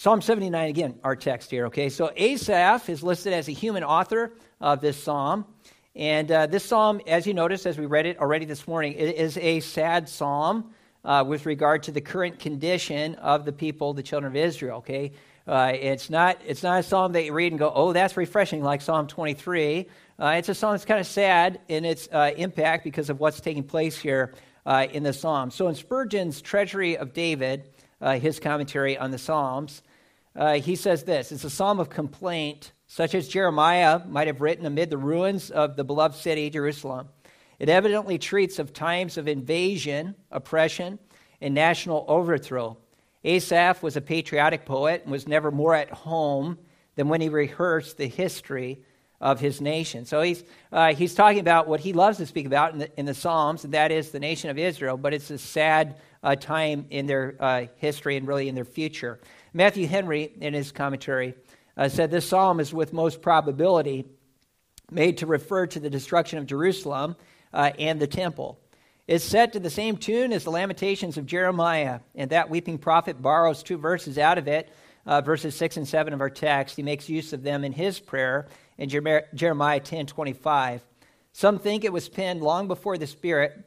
Psalm 79, again, our text here, okay? So Asaph is listed as a human author of this psalm. And this psalm, as you noticed, as we read it already this morning, it is a sad psalm with regard to the current condition of the people, the children of Israel, okay? It's not a psalm that you read and go, oh, that's refreshing, like Psalm 23. It's a psalm that's kind of sad in its impact because of what's taking place here in the psalm. So in Spurgeon's Treasury of David, his commentary on the Psalms, he says this: it's a psalm of complaint, such as Jeremiah might have written amid the ruins of the beloved city, Jerusalem. It evidently treats of times of invasion, oppression, and national overthrow. Asaph was a patriotic poet and was never more at home than when he rehearsed the history of his nation. So he's talking about what he loves to speak about in the Psalms, and that is the nation of Israel, but it's a sad time in their history and really in their future. Matthew Henry, in his commentary, said this psalm is with most probability made to refer to the destruction of Jerusalem and the temple. It's set to the same tune as the Lamentations of Jeremiah, and that weeping prophet borrows two verses out of it, verses 6 and 7 of our text. He makes use of them in his prayer in Jeremiah 10:25. Some think it was penned long before the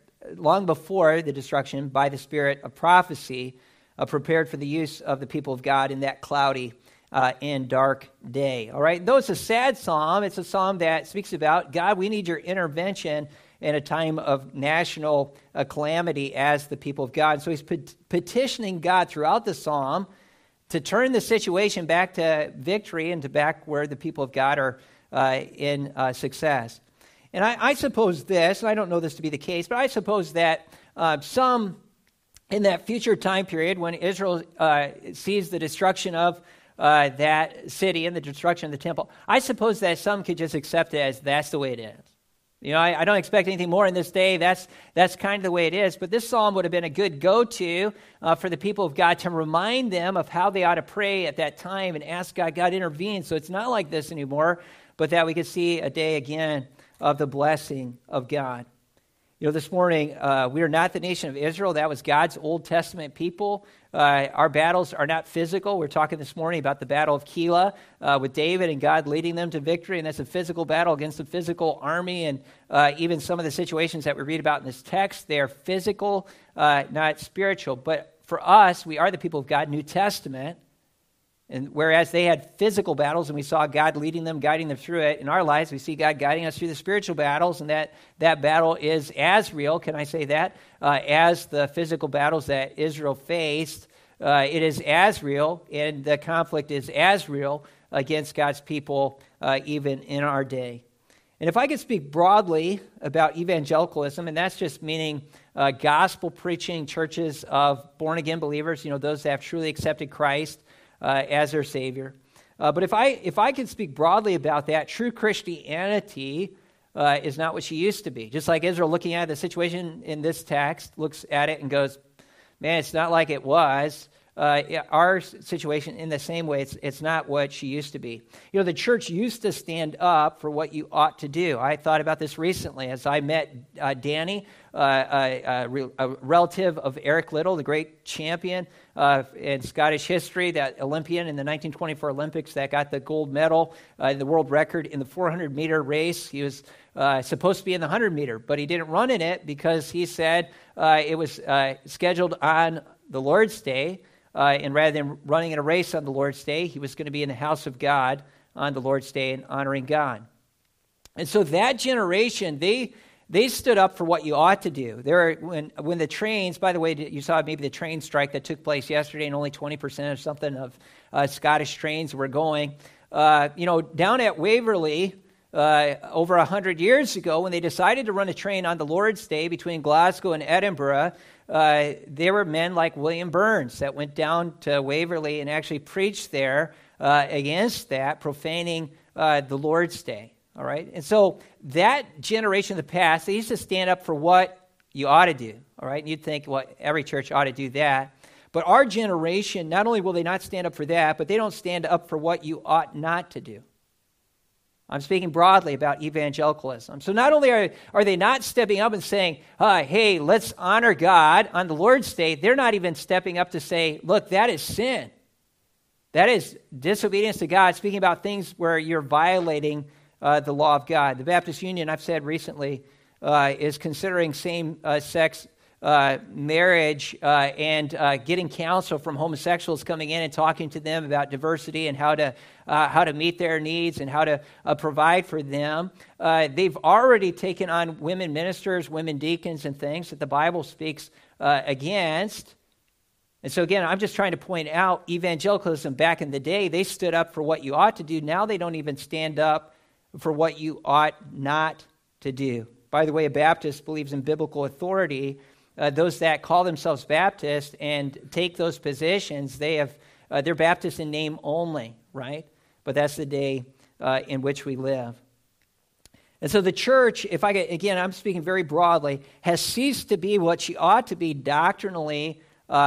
destruction by the spirit of prophecy, prepared for the use of the people of God in that cloudy and dark day. All right, though it's a sad psalm, it's a psalm that speaks about, God, we need your intervention in a time of national calamity as the people of God. So he's petitioning God throughout the psalm to turn the situation back to victory and to back where the people of God are in success. And I suppose this, and I don't know this to be the case, but I suppose that some in that future time period when Israel sees the destruction of that city and the destruction of the temple, I suppose that some could just accept it as that's the way it is. You know, I don't expect anything more in this day. That's kind of the way it is. But this psalm would have been a good go-to for the people of God to remind them of how they ought to pray at that time and ask God intervene. So it's not like this anymore, but that we could see a day again of the blessing of God. You know, this morning, we are not the nation of Israel. That was God's Old Testament people. Our battles are not physical. We're talking this morning about the battle of Keilah with David and God leading them to victory, and that's a physical battle against a physical army, and even some of the situations that we read about in this text, they are physical, not spiritual. But for us, we are the people of God, New Testament, and whereas they had physical battles and we saw God leading them, guiding them through it, in our lives we see God guiding us through the spiritual battles, and that battle is as real, can I say that, as the physical battles that Israel faced. It is as real, and the conflict is as real against God's people even in our day. And if I could speak broadly about evangelicalism, and that's just meaning gospel preaching churches of born-again believers, you know, those that have truly accepted Christ as their Savior. But if I could speak broadly about that, true Christianity is not what she used to be. Just like Israel looking at the situation in this text, looks at it and goes, man, it's not like it was. Our situation in the same way, it's not what she used to be. You know, the church used to stand up for what you ought to do. I thought about this recently as I met Danny, a relative of Eric Liddell, the great champion in Scottish history, that Olympian in the 1924 Olympics that got the gold medal, the world record in the 400-meter race. He was supposed to be in the 100-meter, but he didn't run in it because he said it was scheduled on the Lord's Day. And rather than running in a race on the Lord's Day, he was going to be in the house of God on the Lord's Day and honoring God. And so that generation, they stood up for what you ought to do. When the trains, by the way, you saw maybe the train strike that took place yesterday, and only 20% or something of Scottish trains were going. Down at Waverley, over 100 years ago, when they decided to run a train on the Lord's Day between Glasgow and Edinburgh, there were men like William Burns that went down to Waverley and actually preached there against that, profaning the Lord's Day. All right, and so that generation of the past, they used to stand up for what you ought to do. All right, and you'd think, well, every church ought to do that. But our generation, not only will they not stand up for that, but they don't stand up for what you ought not to do. I'm speaking broadly about evangelicalism. So not only are they not stepping up and saying, hey, let's honor God on the Lord's Day, they're not even stepping up to say, look, that is sin. That is disobedience to God, speaking about things where you're violating the law of God. The Baptist Union, I've said recently, is considering same-sex marriage and getting counsel from homosexuals coming in and talking to them about diversity and how to meet their needs and how to provide for them. They've already taken on women ministers, women deacons, and things that the Bible speaks against. And so again, I'm just trying to point out evangelicalism back in the day, they stood up for what you ought to do. Now they don't even stand up for what you ought not to do. By the way, a Baptist believes in biblical authority. Those that call themselves Baptist and take those positions, they're Baptist in name only, right? But that's the day in which we live. And so the church, I'm speaking very broadly, has ceased to be what she ought to be doctrinally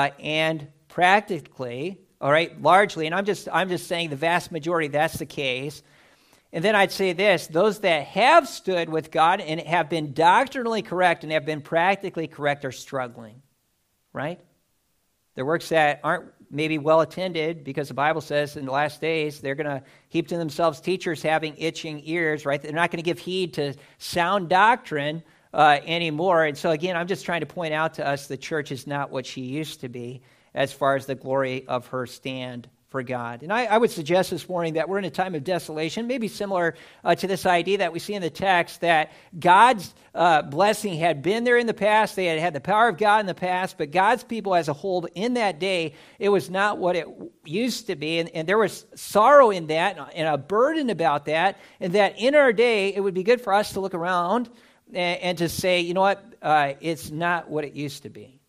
and practically, all right, largely. And I'm just saying the vast majority, that's the case. And then I'd say this, those that have stood with God and have been doctrinally correct and have been practically correct are struggling, right? Their works that aren't maybe well attended, because the Bible says in the last days they're going to heap to themselves teachers having itching ears, right? They're not going to give heed to sound doctrine anymore. And so again, I'm just trying to point out to us the church is not what she used to be as far as the glory of her stand for God. And I would suggest this morning that we're in a time of desolation, maybe similar to this idea that we see in the text that God's blessing had been there in the past. They had the power of God in the past, but God's people as a whole in that day, it was not what it used to be. And there was sorrow in that and a burden about that, and that in our day, it would be good for us to look around and to say, you know what, it's not what it used to be.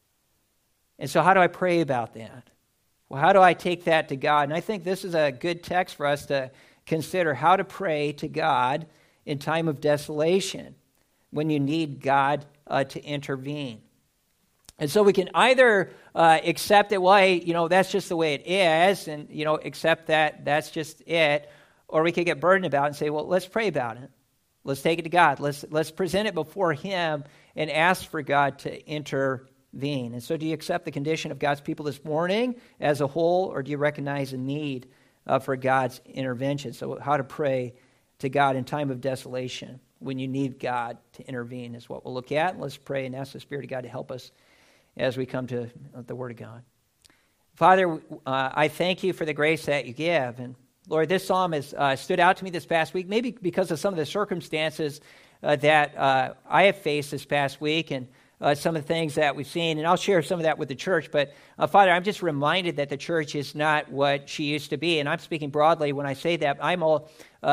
And so how do I pray about that? Well, how do I take that to God? And I think this is a good text for us to consider how to pray to God in time of desolation when you need God to intervene. And so we can either accept it, well, that's just the way it is, and, accept that that's just it, or we could get burdened about it and say, well, let's pray about it. Let's take it to God. Let's present it before Him and ask for God to intervene. And so do you accept the condition of God's people this morning as a whole, or do you recognize a need for God's intervention? So how to pray to God in time of desolation when you need God to intervene is what we'll look at. Let's pray and ask the Spirit of God to help us as we come to the Word of God. Father, I thank you for the grace that you give. And Lord, this psalm has stood out to me this past week, maybe because of some of the circumstances that I have faced this past week, and some of the things that we've seen, and I'll share some of that with the church. But Father, I'm just reminded that the church is not what she used to be, and I'm speaking broadly when I say that. I'm all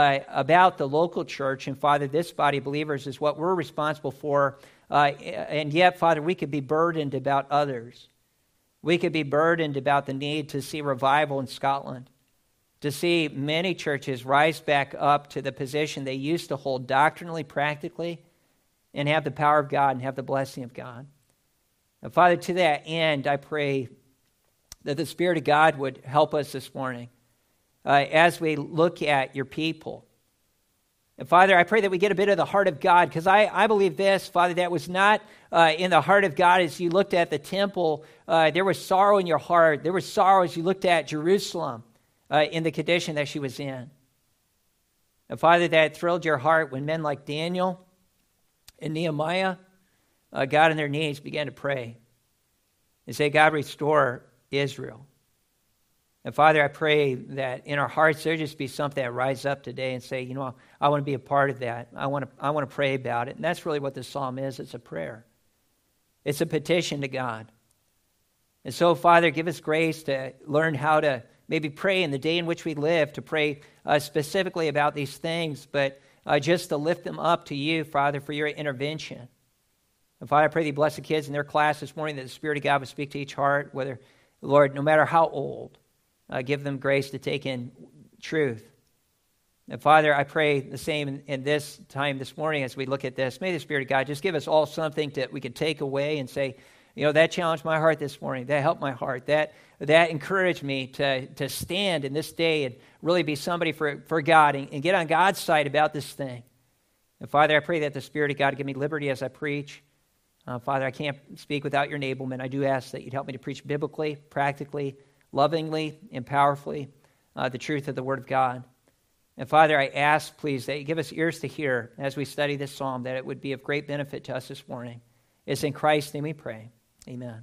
about the local church, and Father, this body of believers is what we're responsible for, and yet, Father, we could be burdened about others. We could be burdened about the need to see revival in Scotland, to see many churches rise back up to the position they used to hold doctrinally, practically, and have the power of God and have the blessing of God. And Father, to that end, I pray that the Spirit of God would help us this morning as we look at your people. And Father, I pray that we get a bit of the heart of God, because I believe this, Father, that was not in the heart of God as you looked at the temple. There was sorrow in your heart. There was sorrow as you looked at Jerusalem in the condition that she was in. And Father, that thrilled your heart when men like Daniel and Nehemiah got on their knees, began to pray and say, God, restore Israel. And Father, I pray that in our hearts there just be something that rise up today and say, I want to be a part of that. I want to pray about it. And that's really what this psalm is. It's a prayer. It's a petition to God. And so, Father, give us grace to learn how to maybe pray in the day in which we live, to pray specifically about these things, but just to lift them up to you, Father, for your intervention. And Father, I pray that you bless the kids in their class this morning, that the Spirit of God would speak to each heart, whether, Lord, no matter how old, give them grace to take in truth. And Father, I pray the same in this time this morning as we look at this. May the Spirit of God just give us all something that we could take away and say, that challenged my heart this morning. That helped my heart. That encouraged me to stand in this day and really be somebody for God and get on God's side about this thing. And Father, I pray that the Spirit of God give me liberty as I preach. Father, I can't speak without your enablement. I do ask that you'd help me to preach biblically, practically, lovingly, and powerfully. the truth of the Word of God. And Father, I ask, please, that you give us ears to hear as we study this psalm, that it would be of great benefit to us this morning. It's in Christ's name we pray. Amen.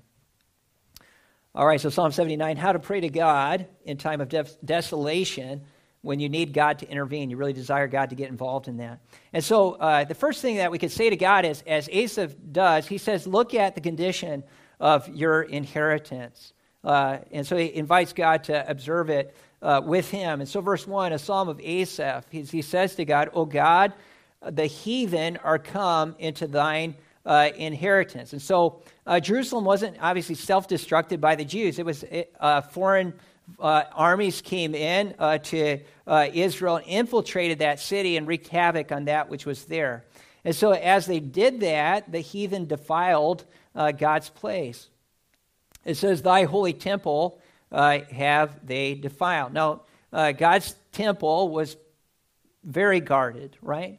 All right, so Psalm 79, how to pray to God in time of desolation when you need God to intervene. You really desire God to get involved in that. And so the first thing that we could say to God is, as Asaph does, he says, look at the condition of your inheritance. And so he invites God to observe it with him. And so verse 1, a psalm of Asaph, he says to God, O God, the heathen are come into thine inheritance. And so Jerusalem wasn't obviously self-destructed by the Jews. It was foreign armies came in to Israel and infiltrated that city and wreaked havoc on that which was there. And so as they did that, the heathen defiled God's place. It says, thy holy temple have they defiled. Now, God's temple was very guarded, right?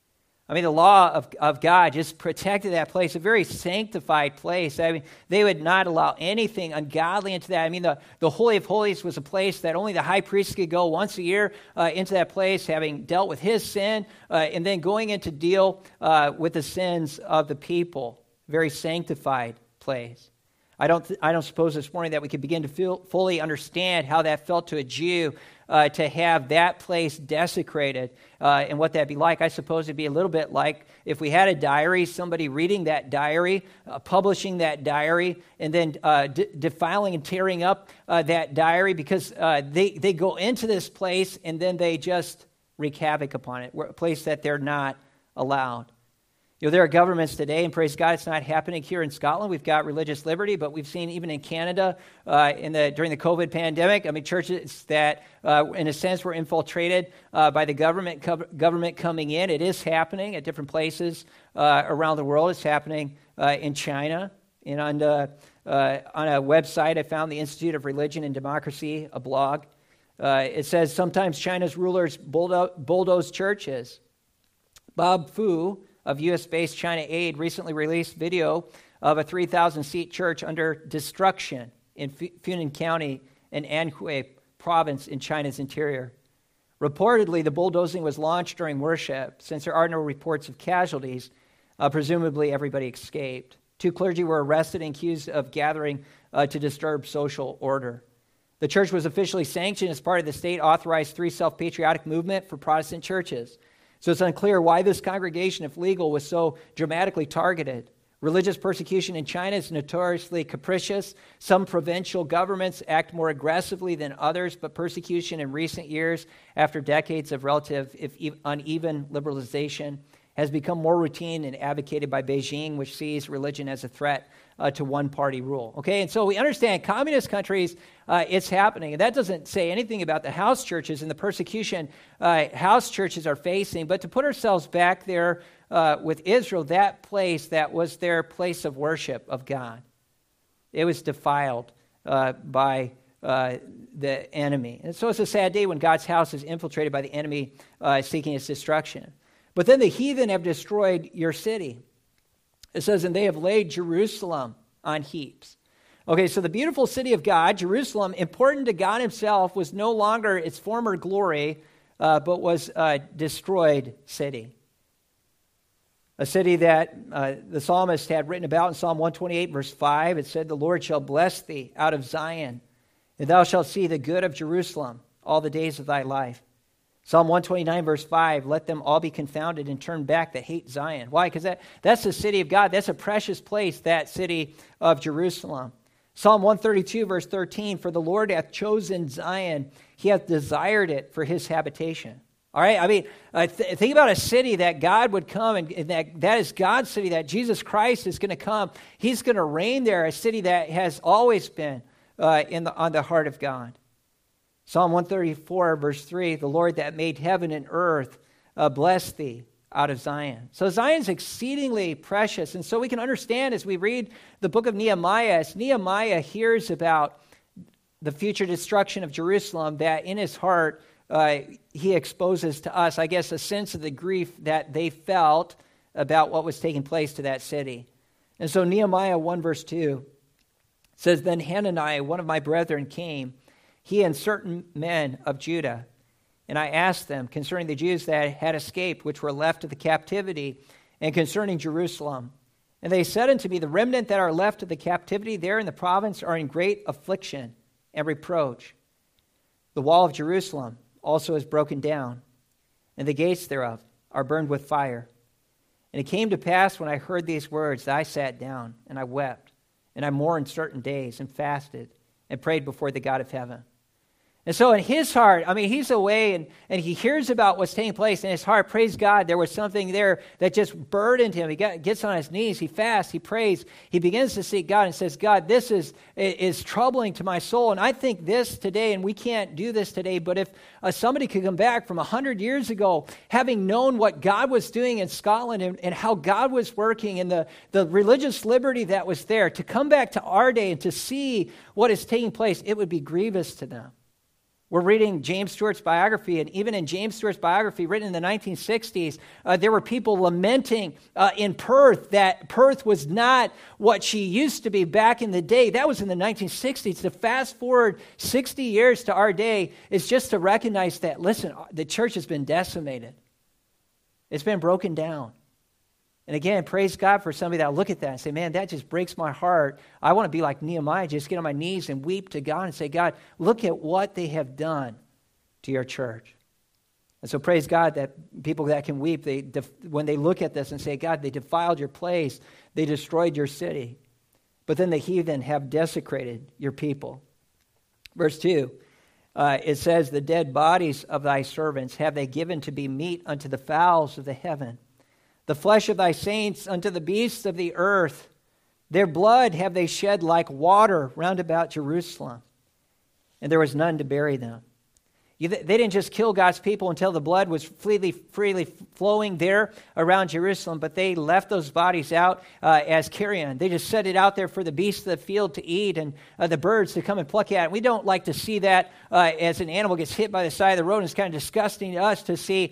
I mean, the law of God just protected that place, a very sanctified place. I mean, they would not allow anything ungodly into that. I mean, the Holy of Holies was a place that only the high priest could go once a year into that place, having dealt with his sin, and then going in to deal with the sins of the people. Very sanctified place. I don't suppose this morning that we could begin to fully understand how that felt to a Jew to have that place desecrated and what that'd be like. I suppose it'd be a little bit like if we had a diary, somebody reading that diary, publishing that diary, and then defiling and tearing up that diary because they go into this place and then they just wreak havoc upon it, a place that they're not allowed. You know, there are governments today, and praise God, it's not happening here in Scotland. We've got religious liberty, but we've seen even in Canada during the COVID pandemic, I mean, churches that, in a sense, were infiltrated by the government coming in. It is happening at different places around the world. It's happening in China. And on a website, I found the Institute of Religion and Democracy, a blog. It says, sometimes China's rulers bulldoze churches. Bob Fu of U.S.-based China Aid recently released video of a 3,000-seat church under destruction in Funan County in Anhui province in China's interior. Reportedly, the bulldozing was launched during worship. Since there are no reports of casualties, presumably everybody escaped. 2 clergy were arrested and accused of gathering to disturb social order. The church was officially sanctioned as part of the state-authorized Three Self-Patriotic movement for Protestant churches. So it's unclear why this congregation, if legal, was so dramatically targeted. Religious persecution in China is notoriously capricious. Some provincial governments act more aggressively than others, but persecution in recent years, after decades of relative, if uneven liberalization, has become more routine and advocated by Beijing, which sees religion as a threat to one-party rule. Okay, and so we understand communist countries, it's happening. And that doesn't say anything about the house churches and the persecution house churches are facing. But to put ourselves back there with Israel, that place that was their place of worship of God, it was defiled by the enemy. And so it's a sad day when God's house is infiltrated by the enemy seeking its destruction. But then the heathen have destroyed your city. It says, and they have laid Jerusalem on heaps. Okay, so the beautiful city of God, Jerusalem, important to God himself, was no longer its former glory, but was a destroyed city. A city that the psalmist had written about in Psalm 128, verse 5. It said, the Lord shall bless thee out of Zion, and thou shalt see the good of Jerusalem all the days of thy life. Psalm 129, verse 5, let them all be confounded and turn back that hate Zion. Why? Because that's the city of God. That's a precious place, that city of Jerusalem. Psalm 132, verse 13, for the Lord hath chosen Zion. He hath desired it for his habitation. All right? I mean, think about a city that God would come, and that is God's city, that Jesus Christ is going to come. He's going to reign there, a city that has always been on the heart of God. Psalm 134, verse 3, the Lord that made heaven and earth, bless thee out of Zion. So Zion's exceedingly precious. And so we can understand as we read the book of Nehemiah, as Nehemiah hears about the future destruction of Jerusalem, that in his heart he exposes to us, I guess, a sense of the grief that they felt about what was taking place to that city. And so Nehemiah 1, verse 2 says, then Hananiah, one of my brethren, came. he and certain men of Judah. And I asked them concerning the Jews that had escaped, which were left of the captivity, and concerning Jerusalem. And they said unto me, the remnant that are left of the captivity there in the province are in great affliction and reproach. The wall of Jerusalem also is broken down, and the gates thereof are burned with fire. And it came to pass when I heard these words that I sat down, and I wept, and I mourned certain days, and fasted, and prayed before the God of heaven. And so in his heart, he's away and he hears about what's taking place in his heart. Praise God, there was something there that just burdened him. He gets on his knees, he fasts, he prays, he begins to seek God and says, God, this is troubling to my soul. And I think this today, and we can't do this today, but if somebody could come back from 100 years ago, having known what God was doing in Scotland and how God was working and the religious liberty that was there, to come back to our day and to see what is taking place, it would be grievous to them. We're reading James Stewart's biography, and even in James Stewart's biography, written in the 1960s, there were people lamenting in Perth that Perth was not what she used to be back in the day. That was in the 1960s. To fast forward 60 years to our day is just to recognize that, listen, the church has been decimated. It's been broken down. And again, praise God for somebody that will look at that and say, man, that just breaks my heart. I want to be like Nehemiah, just get on my knees and weep to God and say, God, look at what they have done to your church. And so praise God that people that can weep, when they look at this and say, God, they defiled your place, they destroyed your city. But then the heathen have desecrated your people. Verse 2, it says, the dead bodies of thy servants have they given to be meat unto the fowls of the heaven. The flesh of thy saints unto the beasts of the earth. Their blood have they shed like water round about Jerusalem. And there was none to bury them. They didn't just kill God's people until the blood was freely flowing there around Jerusalem, but they left those bodies out as carrion. They just set it out there for the beasts of the field to eat and the birds to come and pluck at. We don't like to see that as an animal gets hit by the side of the road. It's kind of disgusting to us to see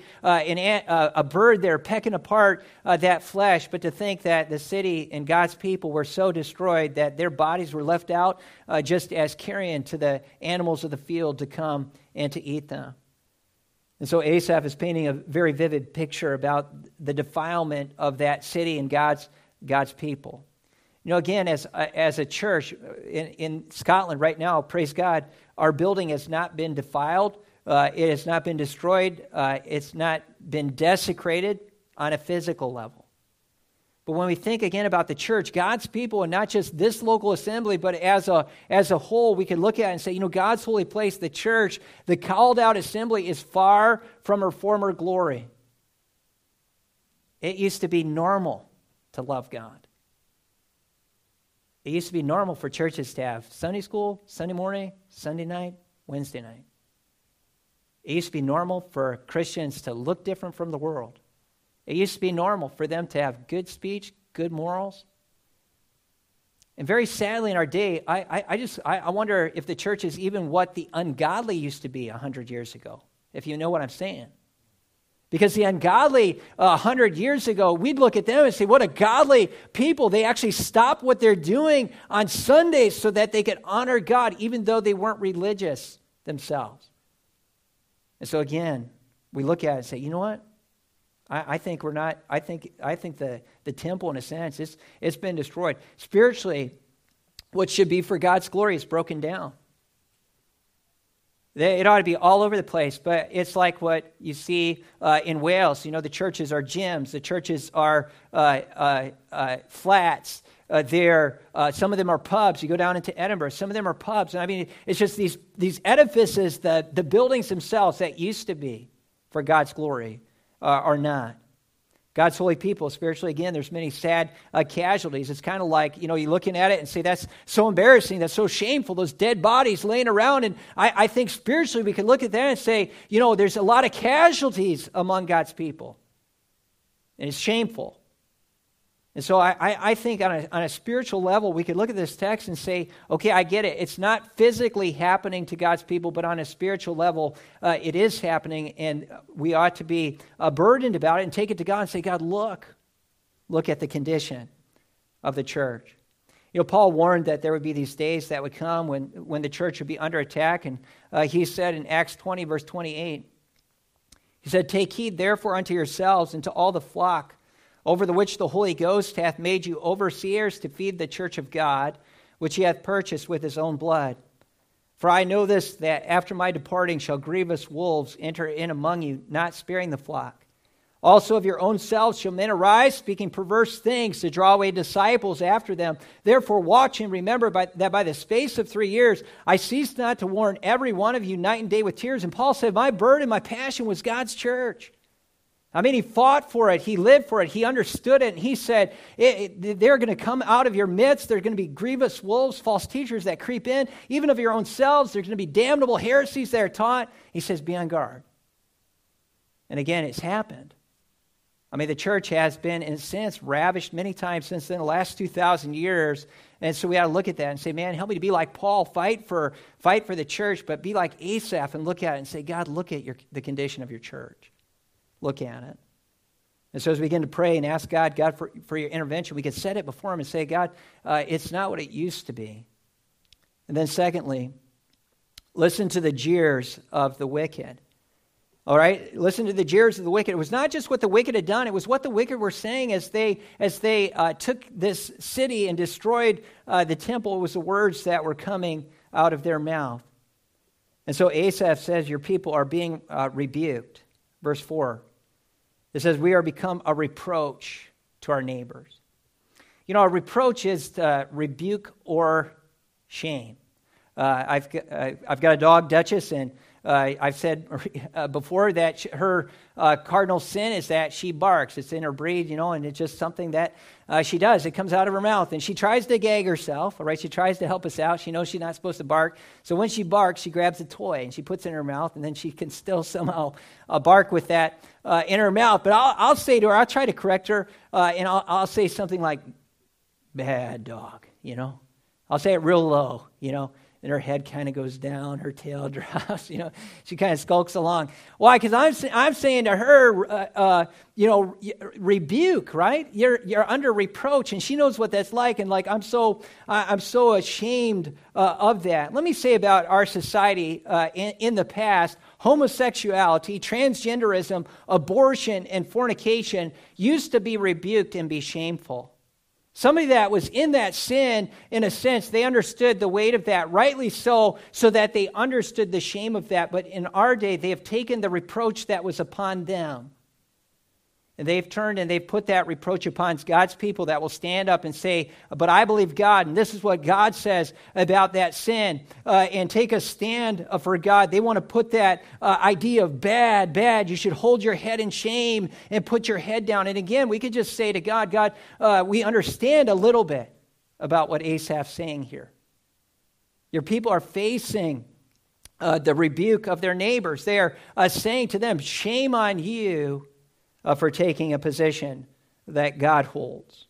a bird there pecking apart that flesh, but to think that the city and God's people were so destroyed that their bodies were left out just as carrion to the animals of the field to come and to eat them. And so Asaph is painting a very vivid picture about the defilement of that city and God's people. You know, again, as a church in Scotland right now, praise God, our building has not been defiled. It has not been destroyed. It's not been desecrated on a physical level. But when we think again about the church, God's people, and not just this local assembly, but as a whole, we can look at it and say, you know, God's holy place, the church, the called out assembly is far from her former glory. It used to be normal to love God. It used to be normal for churches to have Sunday school, Sunday morning, Sunday night, Wednesday night. It used to be normal for Christians to look different from the world. It used to be normal for them to have good speech, good morals. And very sadly in our day, I wonder if the church is even what the ungodly used to be 100 years ago, if you know what I'm saying. Because the ungodly 100 years ago, we'd look at them and say, what a godly people. They actually stopped what they're doing on Sundays so that they could honor God, even though they weren't religious themselves. And so again, we look at it and say, you know what? I think we're not. I think the temple, in a sense, it's been destroyed spiritually. What should be for God's glory is broken down. It ought to be all over the place, but it's like what you see in Wales. You know, the churches are gyms. The churches are flats. Some of them are pubs. You go down into Edinburgh. Some of them are pubs. And I mean, it's just these edifices, the buildings themselves that used to be for God's glory. Are not. God's holy people, spiritually, again, there's many sad casualties. It's kind of like, you know, you're looking at it and say, that's so embarrassing, that's so shameful, those dead bodies laying around. And I think spiritually we can look at that and say, you know, there's a lot of casualties among God's people. And it's shameful. And so I think on a spiritual level, we could look at this text and say, okay, I get it. It's not physically happening to God's people, but on a spiritual level, it is happening, and we ought to be burdened about it and take it to God and say, God, look at the condition of the church. Paul warned that there would be these days that would come when the church would be under attack. And he said in Acts 20, verse 28, he said, "Take heed therefore unto yourselves and to all the flock, over the which the Holy Ghost hath made you overseers to feed the church of God, which he hath purchased with his own blood. For I know this, that after my departing shall grievous wolves enter in among you, not sparing the flock. Also of your own selves shall men arise, speaking perverse things to draw away disciples after them. Therefore watch and remember that by the space of 3 years I ceased not to warn every one of you night and day with tears." And Paul said, my burden, my passion was God's church. I mean, he fought for it. He lived for it. He understood it. And he said, they're going to come out of your midst. There's going to be grievous wolves, false teachers that creep in. Even of your own selves, there's going to be damnable heresies that are taught. He says, be on guard. And again, it's happened. I mean, the church has been, in a sense, ravished many times since then, the last 2,000 years. And so we got to look at that and say, man, help me to be like Paul, fight for the church, but be like Asaph and look at it and say, God, look at the condition of your church. Look at it. And so as we begin to pray and ask God for your intervention, we can set it before him and say, God, it's not what it used to be. And then secondly, listen to the jeers of the wicked. All right, listen to the jeers of the wicked. It was not just what the wicked had done; it was what the wicked were saying as they took this city and destroyed the temple. It was the words that were coming out of their mouth. And so Asaph says, "Your people are being rebuked." Verse 4. It says, "We are become a reproach to our neighbors." A reproach is rebuke or shame. I've got a dog, Duchess, and I've said before that her cardinal sin is that she barks. It's in her breed, and it's just something that she does. It comes out of her mouth, and she tries to gag herself, all right? She tries to help us out. She knows she's not supposed to bark. So when she barks, she grabs a toy, and she puts it in her mouth, and then she can still somehow bark with that in her mouth. But I'll say to her, I'll try to correct her, and I'll say something like, "Bad dog," I'll say it real low, and her head kind of goes down, her tail drops, she kind of skulks along. Why? Because I'm saying to her, rebuke, right? You're under reproach, and she knows what that's like, and I'm so ashamed of that. Let me say about our society in the past, homosexuality, transgenderism, abortion, and fornication used to be rebuked and be shameful. Somebody that was in that sin, in a sense, they understood the weight of that, rightly so that they understood the shame of that. But in our day, they have taken the reproach that was upon them, and they've turned and they've put that reproach upon God's people that will stand up and say, "But I believe God, and this is what God says about that sin," and take a stand for God. They want to put that idea of bad. You should hold your head in shame and put your head down. And again, we could just say to God, we understand a little bit about what Asaph's saying here. Your people are facing the rebuke of their neighbors. They are saying to them, "Shame on you for taking a position that God holds."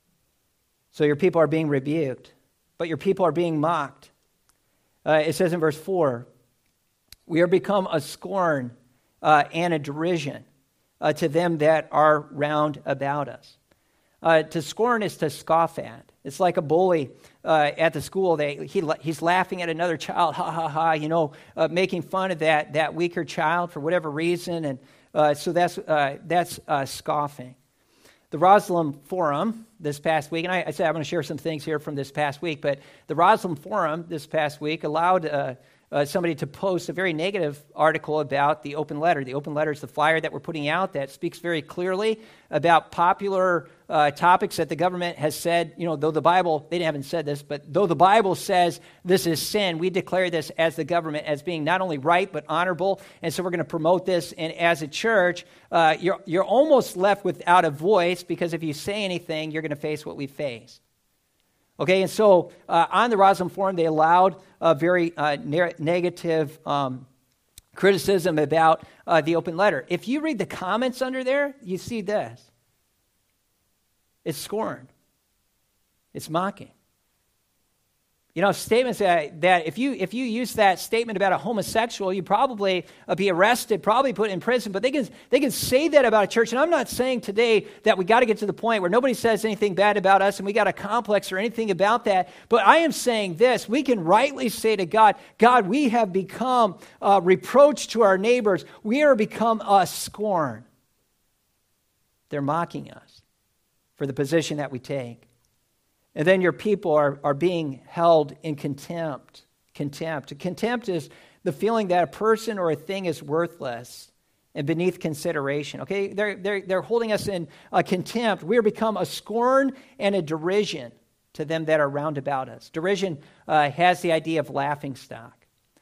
So your people are being rebuked, but your people are being mocked. It says in verse 4, "We are become a scorn and a derision to them that are round about us." To scorn is to scoff at. It's like a bully at the school. He's laughing at another child, ha, ha, ha, making fun of that weaker child for whatever reason, and so that's scoffing. The Roslyn Forum this past week, and I said I'm going to share some things here from this past week, but the Roslyn Forum this past week allowed somebody to post a very negative article about the open letter. The open letter is the flyer that we're putting out that speaks very clearly about popular topics that the government has said, though the Bible, they haven't said this, but though the Bible says this is sin, we declare this as the government as being not only right, but honorable, and so we're going to promote this. And as a church, you're almost left without a voice, because if you say anything, you're going to face what we face. Okay, and so on the Roslyn Forum, they allowed a very negative criticism about the open letter. If you read the comments under there, you see this. It's scorn. It's mocking. Statements that if you use that statement about a homosexual, you probably be arrested, probably put in prison. But they can say that about a church. And I'm not saying today that we got to get to the point where nobody says anything bad about us and we got a complex or anything about that. But I am saying this: we can rightly say to God, God, we have become a reproach to our neighbors. We are become a scorn. They're mocking us for the position that we take. And then your people are being held in contempt. Contempt is the feeling that a person or a thing is worthless and beneath consideration. Okay, they're holding us in contempt. We are become a scorn and a derision to them that are round about us. Derision has the idea of laughing stock.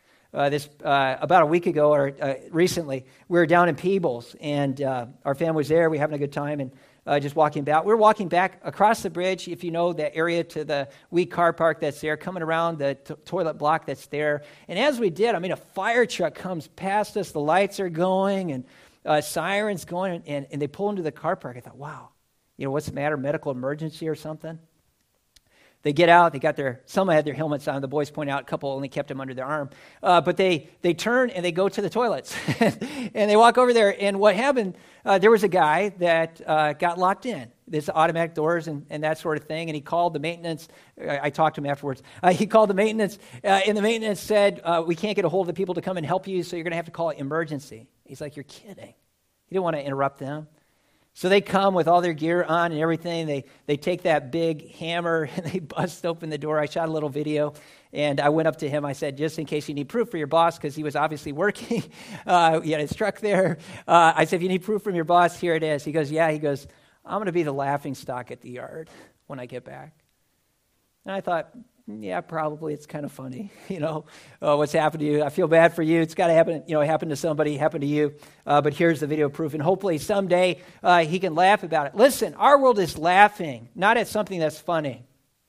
About a week ago or recently, we were down in Peebles, and our family was there. We were having a good time, and just walking back. We're walking back across the bridge, if you know that area, to the wee car park that's there, coming around the toilet block that's there. And as we did, a fire truck comes past us. The lights are going and sirens going, and they pull into the car park. I thought, wow, what's the matter, medical emergency or something? They get out, some had their helmets on. The boys point out a couple only kept them under their arm. But they turn and they go to the toilets. And they walk over there. And what happened, there was a guy that got locked in. There's automatic doors and that sort of thing. And he called the maintenance. I talked to him afterwards. He called the maintenance. And the maintenance said, we can't get a hold of the people to come and help you, so you're going to have to call it emergency. He's like, you're kidding. He didn't want to interrupt them. So they come with all their gear on and everything. They take that big hammer and they bust open the door. I shot a little video, and I went up to him. I said, just in case you need proof for your boss, because he was obviously working. He had his truck there. I said, if you need proof from your boss, here it is. He goes, yeah. He goes, I'm going to be the laughing stock at the yard when I get back. And I thought, yeah, probably. It's kind of funny, what's happened to you. I feel bad for you. It's got to happen, it happened to somebody, happened to you. But here's the video proof, and hopefully someday he can laugh about it. Listen, our world is laughing, not at something that's funny.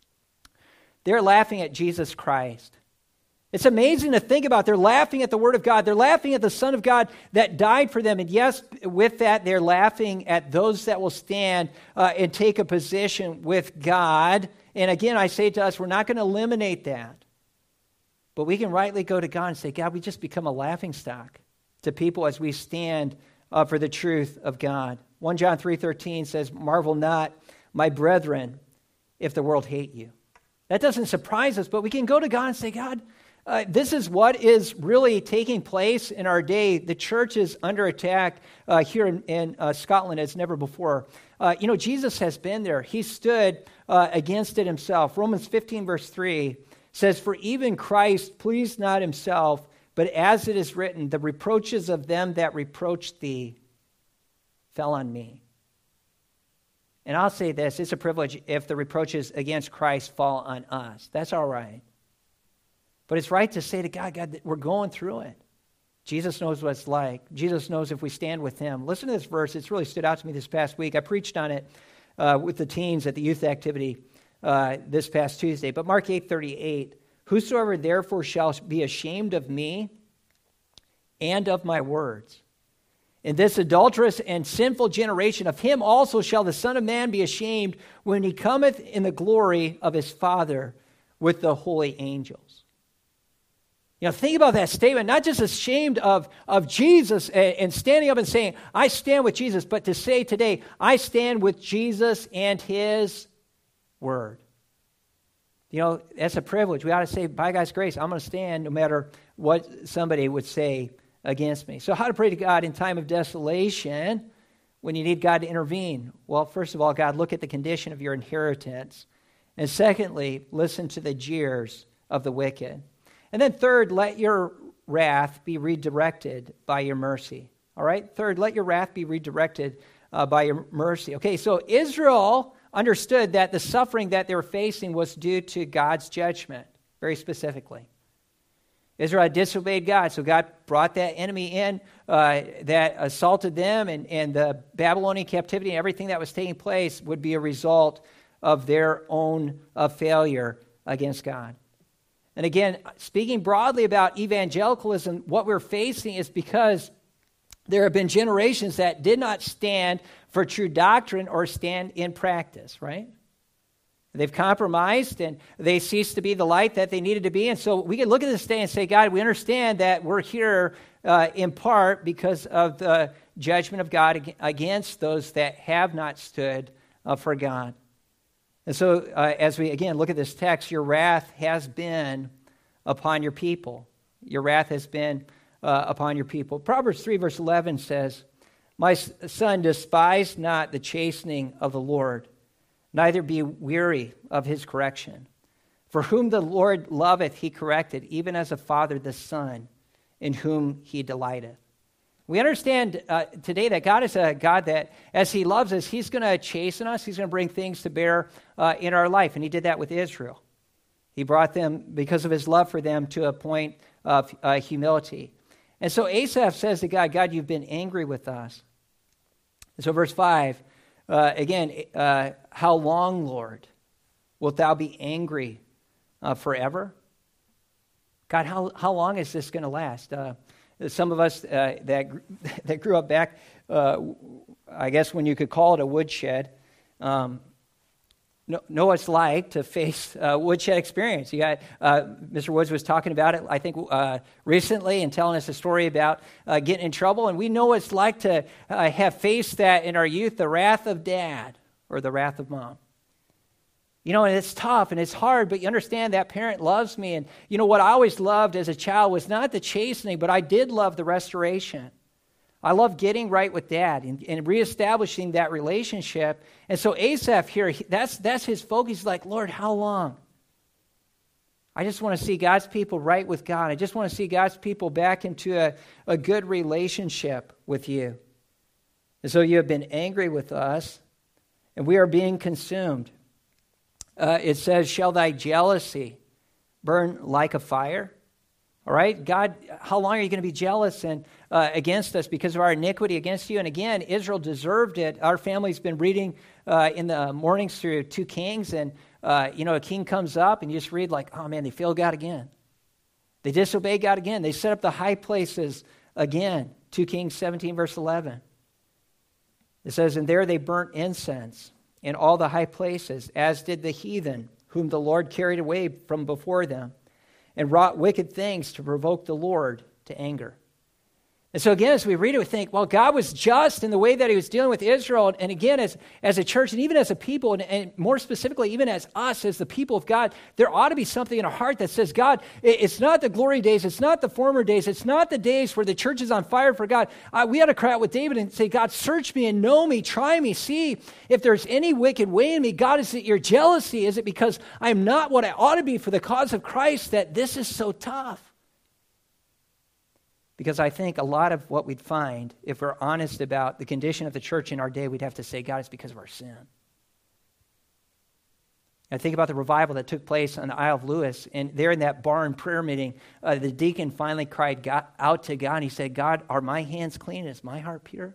They're laughing at Jesus Christ. It's amazing to think about. They're laughing at the Word of God. They're laughing at the Son of God that died for them. And yes, with that, they're laughing at those that will stand and take a position with God. And again, I say to us, we're not going to eliminate that. But we can rightly go to God and say, God, we just become a laughingstock to people as we stand for the truth of God. 1 John 3:13 says, marvel not, my brethren, if the world hate you. That doesn't surprise us, but we can go to God and say, God, this is what is really taking place in our day. The church is under attack here in Scotland as never before. Jesus has been there. He stood against it himself. Romans 15, verse 3 says, for even Christ pleased not himself, but as it is written, the reproaches of them that reproached thee fell on me. And I'll say this, it's a privilege if the reproaches against Christ fall on us. That's all right. But it's right to say to God, God, we're going through it. Jesus knows what it's like. Jesus knows if we stand with him. Listen to this verse. It's really stood out to me this past week. I preached on it with the teens at the youth activity this past Tuesday. But Mark 8:38, whosoever therefore shall be ashamed of me and of my words, in this adulterous and sinful generation, of him also shall the Son of Man be ashamed when he cometh in the glory of his Father with the holy angels. Think about that statement, not just ashamed of Jesus and standing up and saying, I stand with Jesus, but to say today, I stand with Jesus and his word. That's a privilege. We ought to say, by God's grace, I'm going to stand no matter what somebody would say against me. So how to pray to God in time of desolation when you need God to intervene? Well, first of all, God, look at the condition of your inheritance. And secondly, listen to the jeers of the wicked. And then third, let your wrath be redirected by your mercy. All right? Third, let your wrath be redirected by your mercy. Okay, so Israel understood that the suffering that they were facing was due to God's judgment, very specifically. Israel had disobeyed God, so God brought that enemy in that assaulted them, and the Babylonian captivity and everything that was taking place would be a result of their own failure against God. And again, speaking broadly about evangelicalism, what we're facing is because there have been generations that did not stand for true doctrine or stand in practice, right? They've compromised, and they ceased to be the light that they needed to be. And so we can look at this day and say, God, we understand that we're here in part because of the judgment of God against those that have not stood for God. And so as we, again, look at this text, your wrath has been upon your people. Your wrath has been upon your people. Proverbs 3, verse 11 says, my son, despise not the chastening of the Lord, neither be weary of his correction. For whom the Lord loveth, he corrected, even as a father the son, in whom he delighteth. We understand today that God is a God that, as he loves us, he's going to chasten us. He's going to bring things to bear in our life. And he did that with Israel. He brought them, because of his love for them, to a point of humility. And so Asaph says to God, God, you've been angry with us. And so verse 5, how long, Lord, wilt thou be angry forever? God, how long is this going to last? Some of us that grew up back, I guess when you could call it a woodshed, know what it's like to face woodshed experience. You got Mr. Woods was talking about it, I think, recently, and telling us a story about getting in trouble. And we know what it's like to have faced that in our youth, the wrath of dad or the wrath of mom. You know, and it's tough and it's hard, but you understand that parent loves me. And you know what I always loved as a child was not the chastening, but I did love the restoration. I love getting right with dad and reestablishing that relationship. And so Asaph here, that's his focus. He's like, Lord, how long? I just want to see God's people right with God. I just want to see God's people back into a good relationship with you. And so you have been angry with us, and we are being consumed. It says, shall thy jealousy burn like a fire? All right, God, how long are you going to be jealous and against us because of our iniquity against you? And again, Israel deserved it. Our family's been reading in the mornings through 2 Kings, and a king comes up, and you just read like, oh man, they failed God again. They disobey God again. They set up the high places again. 2 Kings 17, verse 11. It says, and there they burnt incense in all the high places, as did the heathen, whom the Lord carried away from before them, and wrought wicked things to provoke the Lord to anger. And so again, as we read it, we think, well, God was just in the way that he was dealing with Israel. And again, as a church, and even as a people, and more specifically, even as us, as the people of God, there ought to be something in our heart that says, God, it's not the glory days, it's not the former days, it's not the days where the church is on fire for God. We ought to cry out with David and say, God, search me and know me, try me, see if there's any wicked way in me. God, is it your jealousy? Is it because I'm not what I ought to be for the cause of Christ that this is so tough? Because I think a lot of what we'd find, if we're honest about the condition of the church in our day, we'd have to say, God, it's because of our sin. I think about the revival that took place on the Isle of Lewis, and there in that barn prayer meeting, the deacon finally cried out to God, and he said, God, are my hands clean? Is my heart pure?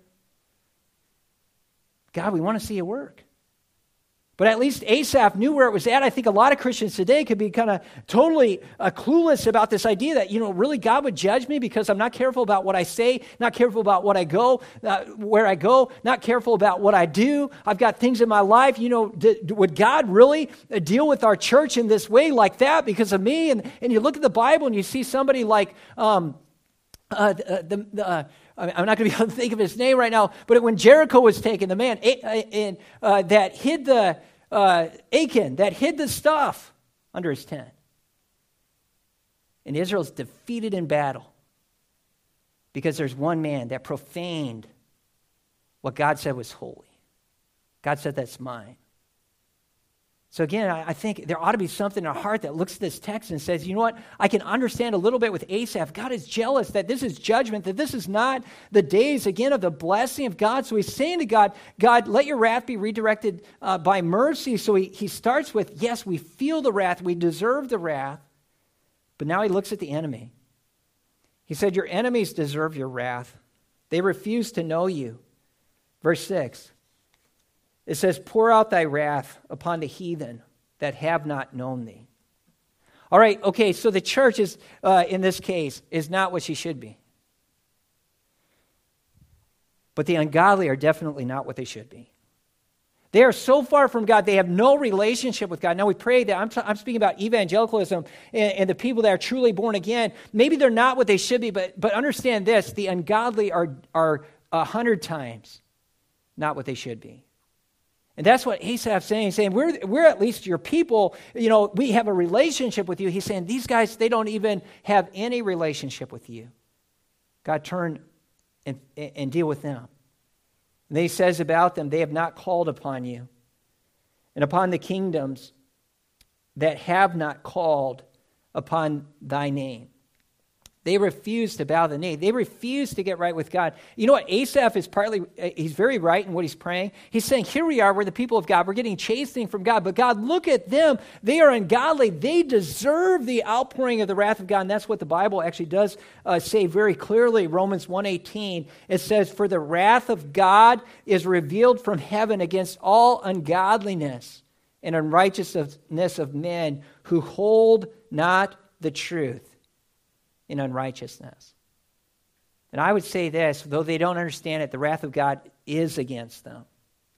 God, we want to see you work. But at least Asaph knew where it was at. I think a lot of Christians today could be kind of totally clueless about this idea that, really God would judge me because I'm not careful about what I say, not careful about what I go, where I go, not careful about what I do. I've got things in my life. Would God really deal with our church in this way like that because of me? And you look at the Bible and you see somebody like I'm not going to be able to think of his name right now, but when Jericho was taken, the man that hid the Achan, that hid the stuff under his tent. And Israel's defeated in battle because there's one man that profaned what God said was holy. God said, that's mine. So again, I think there ought to be something in our heart that looks at this text and says, you know what? I can understand a little bit with Asaph. God is jealous that this is judgment, that this is not the days, again, of the blessing of God. So he's saying to God, God, let your wrath be redirected by mercy. So he starts with, yes, we feel the wrath. We deserve the wrath. But now he looks at the enemy. He said, your enemies deserve your wrath. They refuse to know you. Verse 6. It says, pour out thy wrath upon the heathen that have not known thee. All right, okay, so the church is, in this case, is not what she should be. But the ungodly are definitely not what they should be. They are so far from God. They have no relationship with God. Now we pray that, I'm speaking about evangelicalism and the people that are truly born again. Maybe they're not what they should be, but understand this, the ungodly are 100 times not what they should be. And that's what Asaph's saying. He's saying, we're at least your people. You know, we have a relationship with you. He's saying, these guys, they don't even have any relationship with you. God, turn and deal with them. And then he says about them, they have not called upon you. And upon the kingdoms that have not called upon thy name. They refuse to bow the knee. They refuse to get right with God. You know what? Asaph is he's very right in what he's praying. He's saying, here we are, we're the people of God. We're getting chastening from God. But God, look at them. They are ungodly. They deserve the outpouring of the wrath of God. And that's what the Bible actually does say very clearly. Romans 1:18, it says, for the wrath of God is revealed from heaven against all ungodliness and unrighteousness of men who hold not the truth in unrighteousness. And I would say this, though they don't understand it, the wrath of God is against them.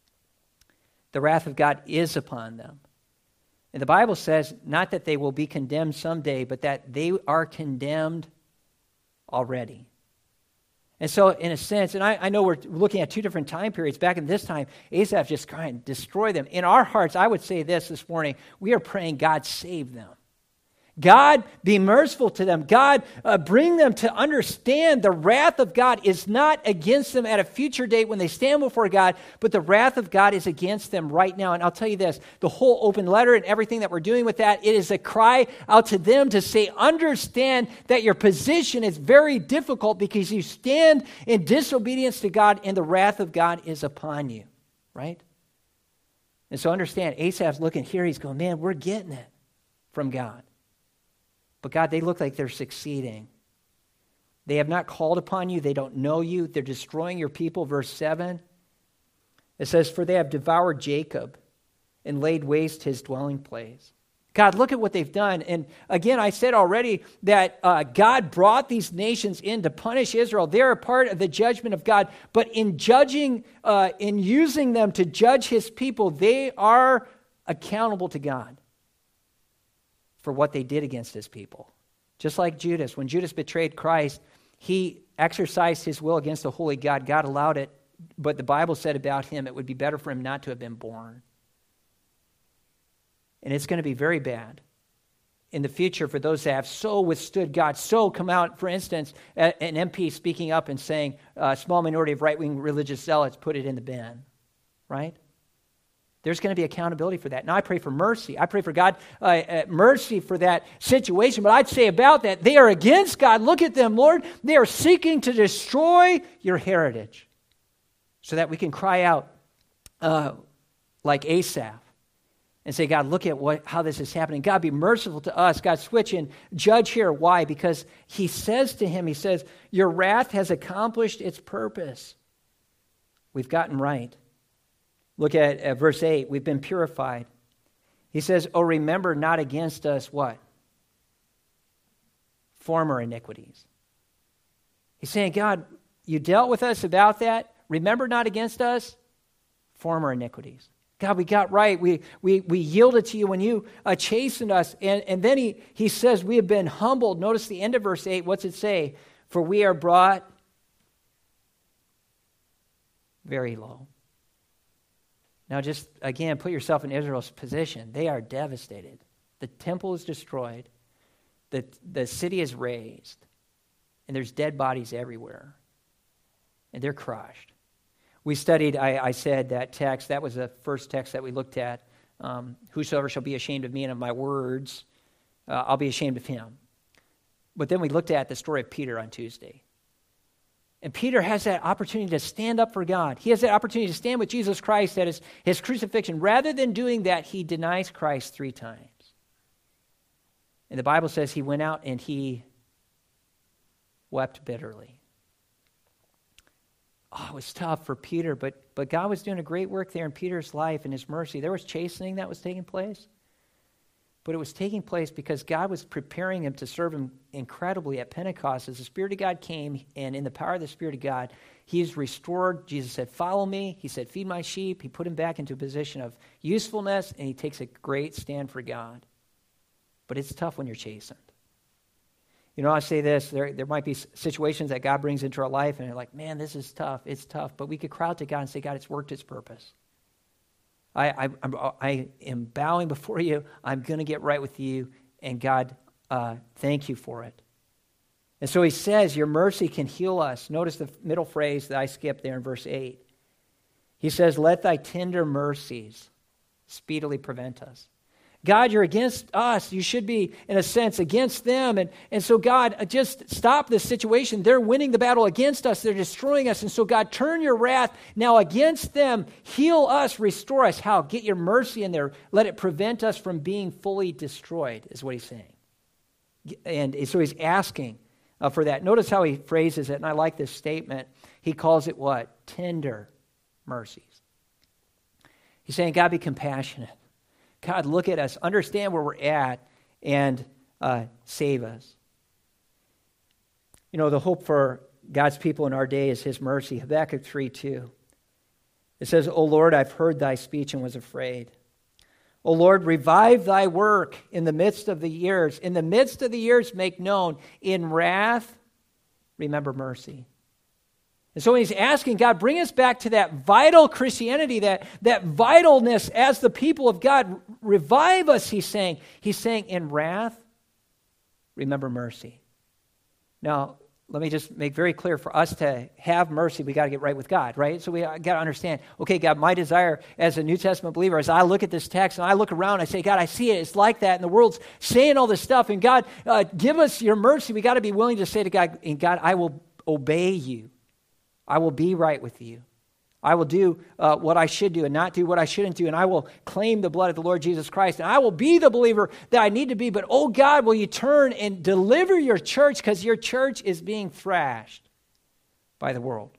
The wrath of God is upon them. And the Bible says not that they will be condemned someday, but that they are condemned already. And so in a sense, and I know we're looking at two different time periods. Back in this time, Asaph just trying to destroy them. In our hearts, I would say this morning, we are praying God save them. God, be merciful to them. God, bring them to understand the wrath of God is not against them at a future date when they stand before God, but the wrath of God is against them right now. And I'll tell you this, the whole open letter and everything that we're doing with that, it is a cry out to them to say, understand that your position is very difficult because you stand in disobedience to God and the wrath of God is upon you, right? And so understand, Asaph's looking here, he's going, man, we're getting it from God. But God, they look like they're succeeding. They have not called upon you. They don't know you. They're destroying your people. Verse 7, it says, for they have devoured Jacob and laid waste his dwelling place. God, look at what they've done. And again, I said already that God brought these nations in to punish Israel. They're a part of the judgment of God. But in judging, in using them to judge his people, they are accountable to God for what they did against his people. Just like Judas. When Judas betrayed Christ, he exercised his will against the holy God. God allowed it, but the Bible said about him, it would be better for him not to have been born. And it's going to be very bad in the future for those that have so withstood God, so come out, for instance, an MP speaking up and saying, a small minority of right-wing religious zealots, put it in the bin, right? There's going to be accountability for that. Now, I pray for mercy. I pray for God, mercy for that situation. But I'd say about that, they are against God. Look at them, Lord. They are seeking to destroy your heritage so that we can cry out like Asaph and say, God, look at how this is happening. God, be merciful to us. God, switch and judge here. Why? Because he says to him, he says, your wrath has accomplished its purpose. We've gotten right. Look at verse 8. We've been purified. He says, oh, remember not against us what? Former iniquities. He's saying, God, you dealt with us about that. Remember not against us former iniquities. God, we got right. We yielded to you when you chastened us. And then he says, we have been humbled. Notice the end of verse 8. What's it say? For we are brought very low. Now just, again, put yourself in Israel's position. They are devastated. The temple is destroyed. The city is razed. And there's dead bodies everywhere. And they're crushed. We studied, I said, that text. That was the first text that we looked at. Whosoever shall be ashamed of me and of my words, I'll be ashamed of him. But then we looked at the story of Peter on Tuesday. And Peter has that opportunity to stand up for God. He has that opportunity to stand with Jesus Christ at his crucifixion. Rather than doing that, he denies Christ 3 times. And the Bible says he went out and he wept bitterly. Oh, it was tough for Peter, but God was doing a great work there in Peter's life and his mercy. There was chastening that was taking place. but it was taking place because God was preparing him to serve him incredibly at Pentecost. As the Spirit of God came, and in the power of the Spirit of God, he's restored. Jesus said, follow me. He said, feed my sheep. He put him back into a position of usefulness, and he takes a great stand for God. But it's tough when you're chastened. You know, I say this, there might be situations that God brings into our life, and you're like, man, this is tough. It's tough. But we could cry out to God and say, God, it's worked its purpose. I am bowing before you. I'm going to get right with you. And God, thank you for it. And so he says, your mercy can heal us. Notice the middle phrase that I skipped there in verse 8. He says, let thy tender mercies speedily prevent us. God, you're against us. You should be, in a sense, against them. And so, God, just stop this situation. They're winning the battle against us. They're destroying us. And so, God, turn your wrath now against them. Heal us. Restore us. How? Get your mercy in there. Let it prevent us from being fully destroyed, is what he's saying. And so he's asking for that. Notice how he phrases it, and I like this statement. He calls it what? Tender mercies. He's saying, God, be compassionate. God, look at us, understand where we're at, and save us. You know, the hope for God's people in our day is his mercy. Habakkuk 3:2. It says, O Lord, I've heard thy speech and was afraid. O Lord, revive thy work in the midst of the years. In the midst of the years, make known. In wrath, remember mercy. And so when he's asking, God, bring us back to that vital Christianity, that vitalness as the people of God. Revive us, he's saying. He's saying, in wrath, remember mercy. Now, let me just make very clear, for us to have mercy, we got to get right with God, right? So we got to understand, okay, God, my desire as a New Testament believer, as I look at this text and I look around, I say, God, I see it. It's like that. And the world's saying all this stuff. And God, give us your mercy. We got to be willing to say to God, and God, I will obey you. I will be right with you. I will do what I should do and not do what I shouldn't do. And I will claim the blood of the Lord Jesus Christ. And I will be the believer that I need to be. But, oh God, will you turn and deliver your church, because your church is being thrashed by the world.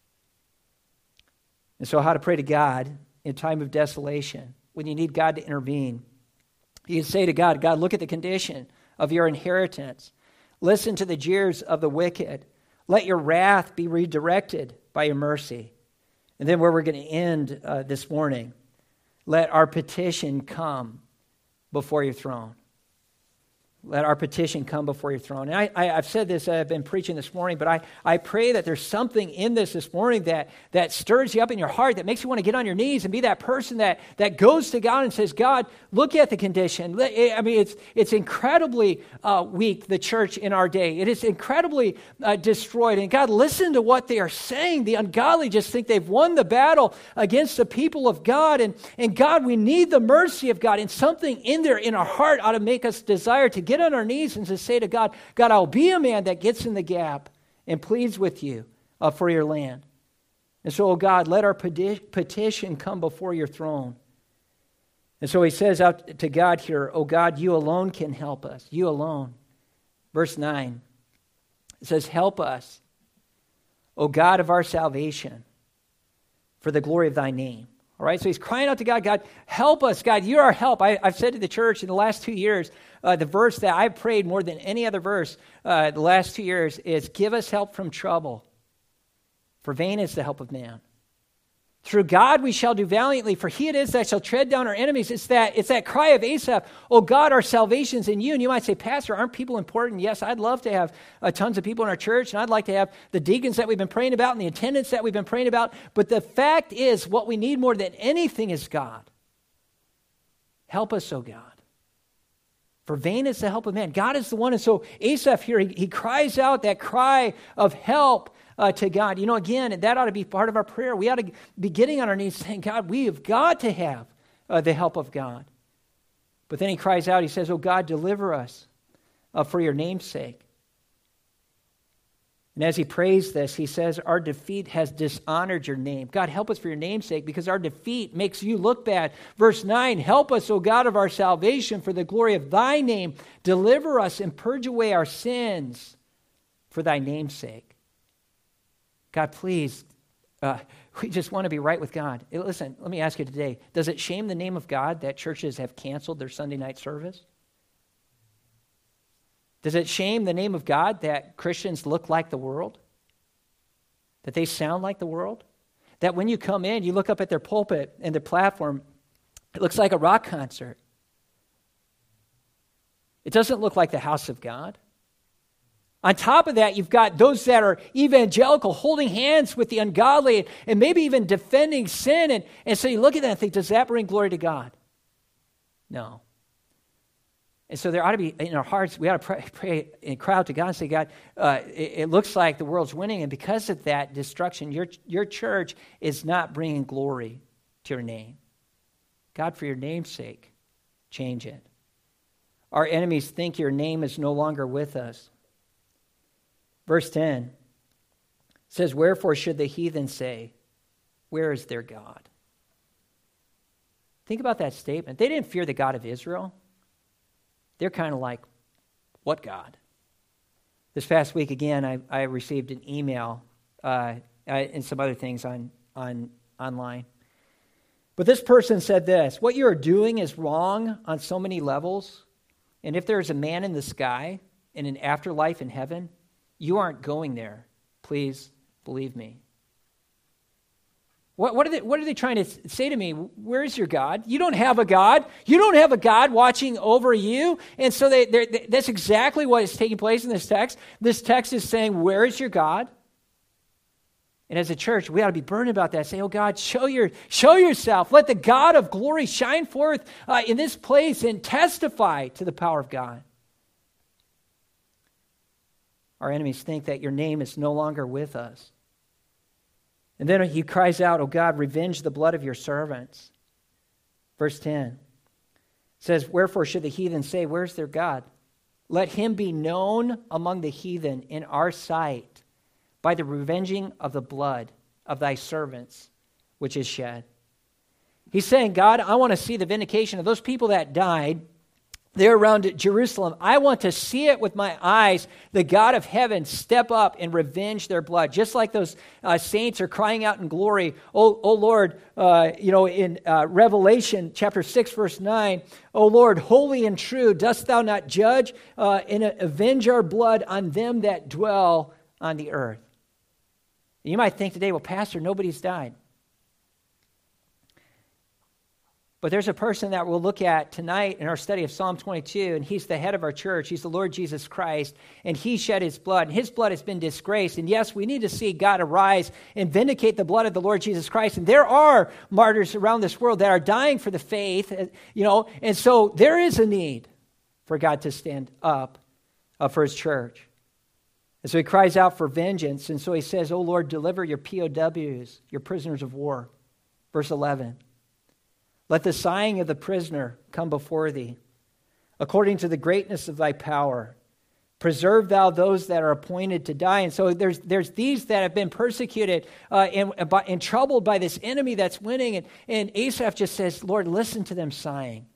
And so how to pray to God in time of desolation, when you need God to intervene. You can say to God, God, look at the condition of your inheritance. Listen to the jeers of the wicked. Let your wrath be redirected by your mercy. And then where we're going to end this morning, let our petition come before your throne. Let our petition come before your throne. And I've said this, I've been preaching this morning, but I pray that there's something in this morning that stirs you up in your heart, that makes you want to get on your knees and be that person that goes to God and says, God, look at the condition. I mean, it's incredibly weak, the church in our day. It is incredibly destroyed. And God, listen to what they are saying. The ungodly just think they've won the battle against the people of God. And God, we need the mercy of God. And something in there in our heart ought to make us desire to get on our knees and to say to God, God, I'll be a man that gets in the gap and pleads with you for your land. And so, oh God, let our petition come before your throne. And so he says out to God here, oh God, you alone can help us. You alone. Verse 9, it says, help us, O God of our salvation, for the glory of thy name. All right, so he's crying out to God, God, help us. God, you're our help. I've said to the church in the last 2 years, the verse that I've prayed more than any other verse the last 2 years is, give us help from trouble, for vain is the help of man. Through God we shall do valiantly, for he it is that shall tread down our enemies. It's that cry of Asaph, oh God, our salvation's in you. And you might say, Pastor, aren't people important? Yes, I'd love to have tons of people in our church, and I'd like to have the deacons that we've been praying about and the attendants that we've been praying about. But the fact is, what we need more than anything is God. Help us, oh God. For vain is the help of man. God is the one. And so Asaph here, he cries out that cry of help to God. You know, again, that ought to be part of our prayer. We ought to be getting on our knees saying, God, we have got to have the help of God. But then he cries out, he says, oh God, deliver us for your name's sake. And as he prays this, he says, our defeat has dishonored your name. God, help us for your name's sake, because our defeat makes you look bad. Verse 9, help us, O God of our salvation, for the glory of thy name. Deliver us and purge away our sins for thy name's sake. God, please, we just want to be right with God. Listen, let me ask you today, does it shame the name of God that churches have canceled their Sunday night service? Does it shame the name of God that Christians look like the world? That they sound like the world? That when you come in, you look up at their pulpit and their platform, it looks like a rock concert. It doesn't look like the house of God. On top of that, you've got those that are evangelical, holding hands with the ungodly, and maybe even defending sin. And so you look at that and think, does that bring glory to God? No. And so there ought to be, in our hearts, we ought to pray and cry out to God and say, God, it looks like the world's winning, and because of that destruction, your church is not bringing glory to your name. God, for your name's sake, change it. Our enemies think your name is no longer with us. Verse 10 says, wherefore should the heathen say, where is their God? Think about that statement. They didn't fear the God of Israel. They're kind of like, what God? This past week, again, I received an email and some other things online. But this person said this, what you are doing is wrong on so many levels, and if there is a man in the sky and an afterlife in heaven, you aren't going there. Please believe me. What are they trying to say to me? Where's your God? You don't have a God. You don't have a God watching over you. And so that's exactly what is taking place in this text. This text is saying, where is your God? And as a church, we ought to be burdened about that. Say, oh God, show yourself. Let the God of glory shine forth in this place and testify to the power of God. Our enemies think that your name is no longer with us. And then he cries out, oh God, revenge the blood of your servants. Verse 10 says, wherefore should the heathen say, where's their God? Let him be known among the heathen in our sight by the revenging of the blood of thy servants, which is shed. He's saying, God, I want to see the vindication of those people that died there around Jerusalem. I want to see it with my eyes, the God of heaven step up and revenge their blood. Just like those saints are crying out in glory, oh Lord, in Revelation chapter 6, verse 9, O Lord, holy and true, dost thou not judge and avenge our blood on them that dwell on the earth? And you might think today, well, Pastor, nobody's died. But there's a person that we'll look at tonight in our study of Psalm 22, and he's the head of our church. He's the Lord Jesus Christ, and he shed his blood, and his blood has been disgraced. And yes, we need to see God arise and vindicate the blood of the Lord Jesus Christ. And there are martyrs around this world that are dying for the faith, and so there is a need for God to stand up for his church. And so he cries out for vengeance, and so he says, oh Lord, deliver your POWs, your prisoners of war. Verse 11. Let the sighing of the prisoner come before thee. According to the greatness of thy power, preserve thou those that are appointed to die. And so there's these that have been persecuted and troubled by this enemy that's winning. And Asaph just says, Lord, listen to them sighing.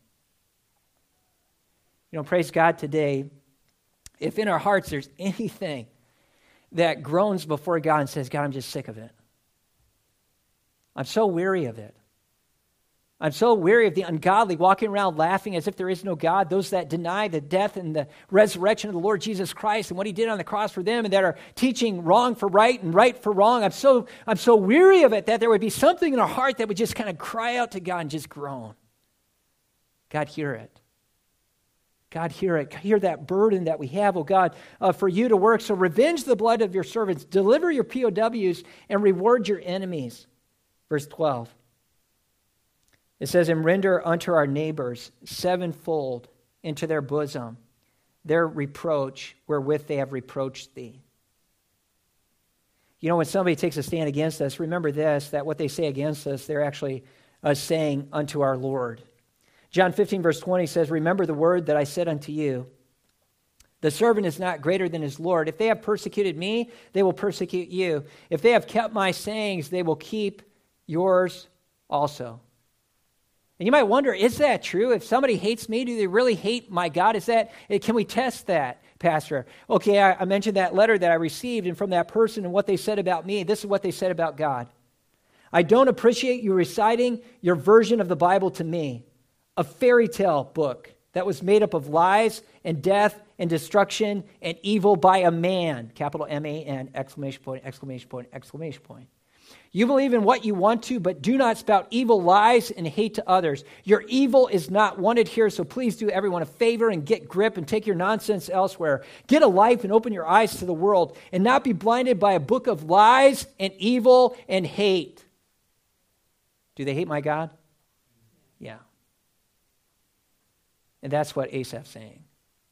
Praise God today. If in our hearts there's anything that groans before God and says, God, I'm just sick of it. I'm so weary of it. I'm so weary of the ungodly walking around laughing as if there is no God, those that deny the death and the resurrection of the Lord Jesus Christ and what he did on the cross for them, and that are teaching wrong for right and right for wrong. I'm so weary of it that there would be something in our heart that would just kind of cry out to God and just groan. God, hear it. God, hear it. Hear that burden that we have, oh God, for you to work. So revenge the blood of your servants, deliver your POWs, and reward your enemies. Verse 12. It says, and render unto our neighbors sevenfold into their bosom their reproach wherewith they have reproached thee. When somebody takes a stand against us, remember this, that what they say against us, they're actually saying unto our Lord. John 15, verse 20 says, remember the word that I said unto you. The servant is not greater than his Lord. If they have persecuted me, they will persecute you. If they have kept my sayings, they will keep yours also. And you might wonder, is that true? If somebody hates me, do they really hate my God? Can we test that, Pastor? Okay, I mentioned that letter that I received, and from that person and what they said about me, this is what they said about God. I don't appreciate you reciting your version of the Bible to me, a fairy tale book that was made up of lies and death and destruction and evil by a man, capital M-A-N, exclamation point, exclamation point, exclamation point. You believe in what you want to, but do not spout evil lies and hate to others. Your evil is not wanted here, so please do everyone a favor and get grip and take your nonsense elsewhere. Get a life and open your eyes to the world and not be blinded by a book of lies and evil and hate. Do they hate my God? Yeah. And that's what Asaph's saying.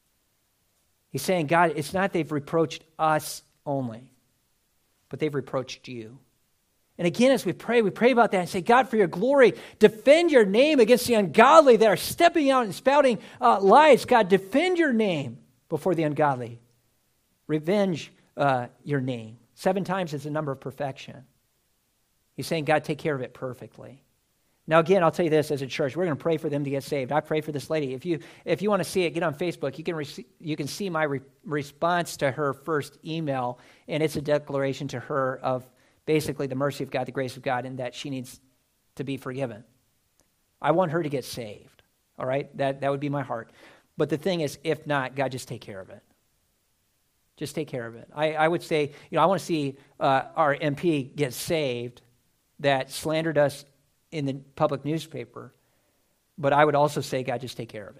He's saying, God, it's not they've reproached us only, but they've reproached you. And again, as we pray about that and say, God, for your glory, defend your name against the ungodly that are stepping out and spouting lies. God, defend your name before the ungodly. Revenge your name. 7 times is the number of perfection. He's saying, God, take care of it perfectly. Now, again, I'll tell you this, as a church, we're going to pray for them to get saved. I pray for this lady. If you want to see it, get on Facebook. You can see my response to her first email, and it's a declaration to her of basically the mercy of God, the grace of God, and that she needs to be forgiven. I want her to get saved, all right? That would be my heart. But the thing is, if not, God, just take care of it. Just take care of it. I would say, I want to see our MP get saved that slandered us in the public newspaper, but I would also say, God, just take care of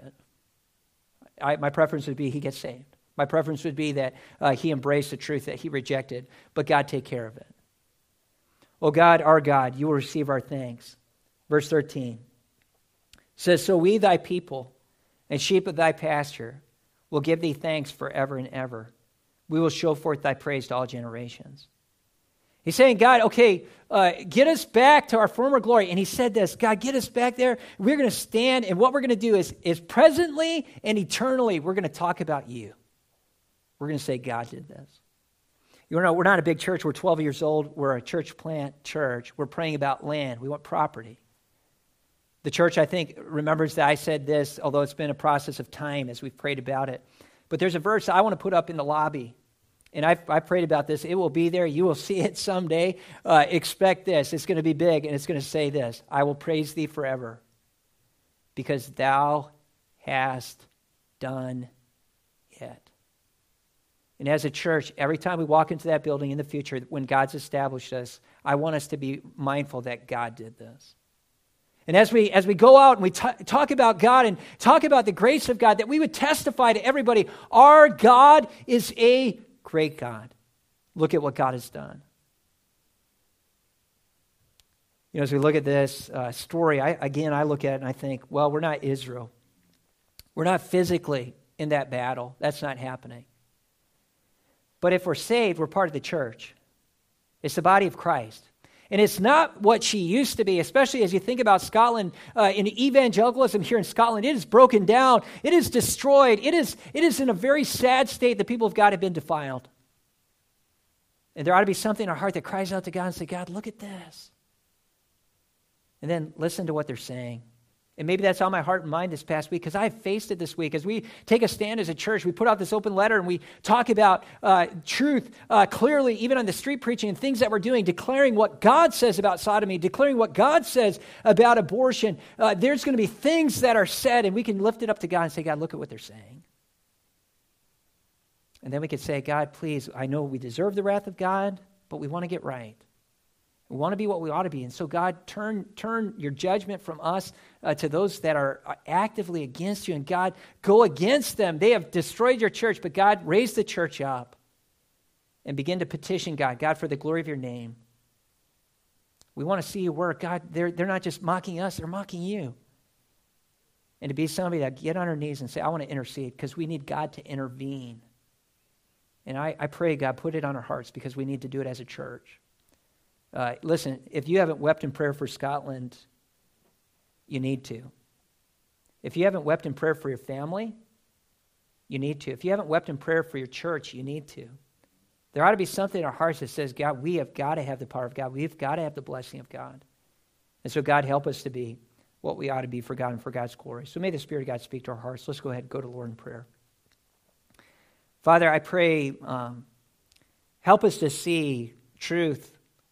it. My preference would be he gets saved. My preference would be that he embraced the truth that he rejected, but God, take care of it. O God, our God, you will receive our thanks. Verse 13 says, so we, thy people, and sheep of thy pasture, will give thee thanks forever and ever. We will show forth thy praise to all generations. He's saying, God, okay, get us back to our former glory. And he said this, God, get us back there. We're going to stand, and what we're going to do is presently and eternally, we're going to talk about you. We're going to say, God did this. We're not a big church. We're 12 years old. We're a church plant church. We're praying about land. We want property. The church, I think, remembers that I said this, although it's been a process of time as we've prayed about it. But there's a verse I want to put up in the lobby. And I prayed about this. It will be there. You will see it someday. Expect this. It's going to be big, and it's going to say this. I will praise thee forever because thou hast done it. And as a church, every time we walk into that building in the future, when God's established us, I want us to be mindful that God did this. And as we go out and we talk about God and talk about the grace of God, that we would testify to everybody, our God is a great God. Look at what God has done. As we look at this story, I look at it and I think, well, we're not Israel. We're not physically in that battle. That's not happening. But if we're saved, we're part of the church. It's the body of Christ. And it's not what she used to be, especially as you think about Scotland. In evangelicalism here in Scotland, it is broken down. It is destroyed. It is in a very sad state. The people of God have been defiled. And there ought to be something in our heart that cries out to God and say, God, look at this. And then listen to what they're saying. And maybe that's on my heart and mind this past week because I've faced it this week. As we take a stand as a church, we put out this open letter and we talk about truth clearly, even on the street preaching and things that we're doing, declaring what God says about sodomy, declaring what God says about abortion. There's going to be things that are said and we can lift it up to God and say, God, look at what they're saying. And then we could say, God, please, I know we deserve the wrath of God, but we want to get right. We want to be what we ought to be. And so, God, turn your judgment from us to those that are actively against you. And, God, go against them. They have destroyed your church, but, God, raise the church up and begin to petition God, God, for the glory of your name. We want to see you work. God, they're not just mocking us, they're mocking you. And to be somebody that get on our knees and say, I want to intercede because we need God to intervene. And I pray, God, put it on our hearts because we need to do it as a church. Listen, if you haven't wept in prayer for Scotland, you need to. If you haven't wept in prayer for your family, you need to. If you haven't wept in prayer for your church, you need to. There ought to be something in our hearts that says, God, we have got to have the power of God. We've got to have the blessing of God. And so, God, help us to be what we ought to be for God and for God's glory. So may the Spirit of God speak to our hearts. Let's go ahead and go to the Lord in prayer. Father, I pray, help us to see truth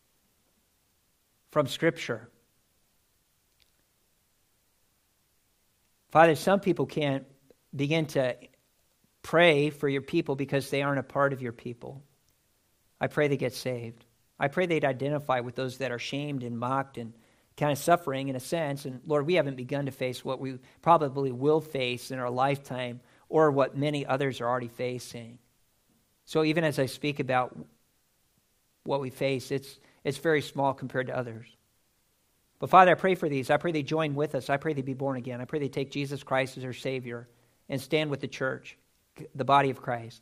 from Scripture. Father, some people can't begin to pray for your people because they aren't a part of your people. I pray they get saved. I pray they'd identify with those that are shamed and mocked and kind of suffering in a sense. And Lord, we haven't begun to face what we probably will face in our lifetime or what many others are already facing. So even as I speak about what we face, it's very small compared to others. But Father, I pray for these. I pray they join with us. I pray they be born again. I pray they take Jesus Christ as their Savior and stand with the church, the body of Christ.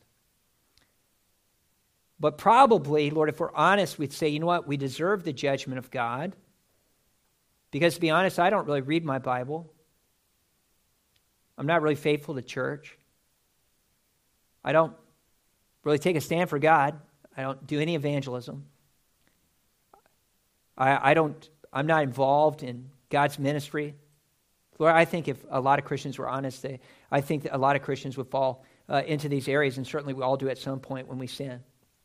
But probably, Lord, if we're honest, we'd say, you know what, we deserve the judgment of God. Because to be honest, I don't really read my Bible. I'm not really faithful to church. I don't really take a stand for God. I don't do any evangelism. I'm not involved in God's ministry. Lord, I think if a lot of Christians were honest, I think that a lot of Christians would fall into these areas, and certainly we all do at some point when we sin.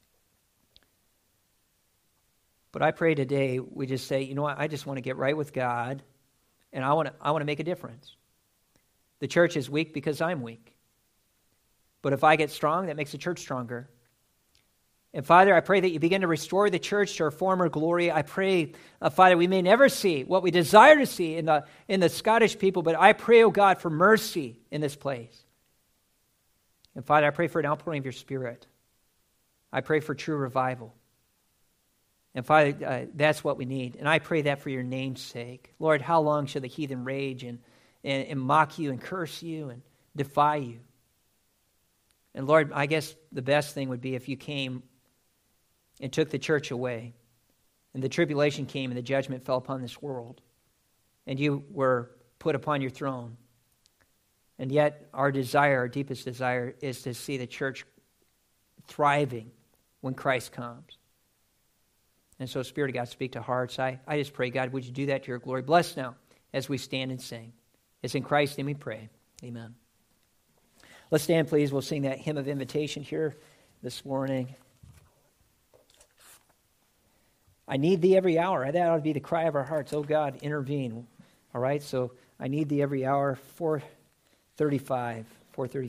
But I pray today we just say, you know what, I just want to get right with God, and I want to make a difference. The church is weak because I'm weak. But if I get strong, that makes the church stronger. And Father, I pray that you begin to restore the church to her former glory. I pray, Father, we may never see what we desire to see in the Scottish people, but I pray, oh God, for mercy in this place. And Father, I pray for an outpouring of your Spirit. I pray for true revival. And Father, that's what we need. And I pray that for your name's sake. Lord, how long shall the heathen rage and mock you and curse you and defy you? And Lord, I guess the best thing would be if you came and took the church away, and the tribulation came and the judgment fell upon this world, and you were put upon your throne. And yet our desire, our deepest desire, is to see the church thriving when Christ comes. And so, Spirit of God, speak to hearts. I just pray, God, would you do that to your glory? Bless now as we stand and sing. It's in Christ's name we pray. Amen. Let's stand, please. We'll sing that hymn of invitation here this morning. I need thee every hour. That ought to be the cry of our hearts. Oh, God, intervene. All right, so I need thee every hour, 435.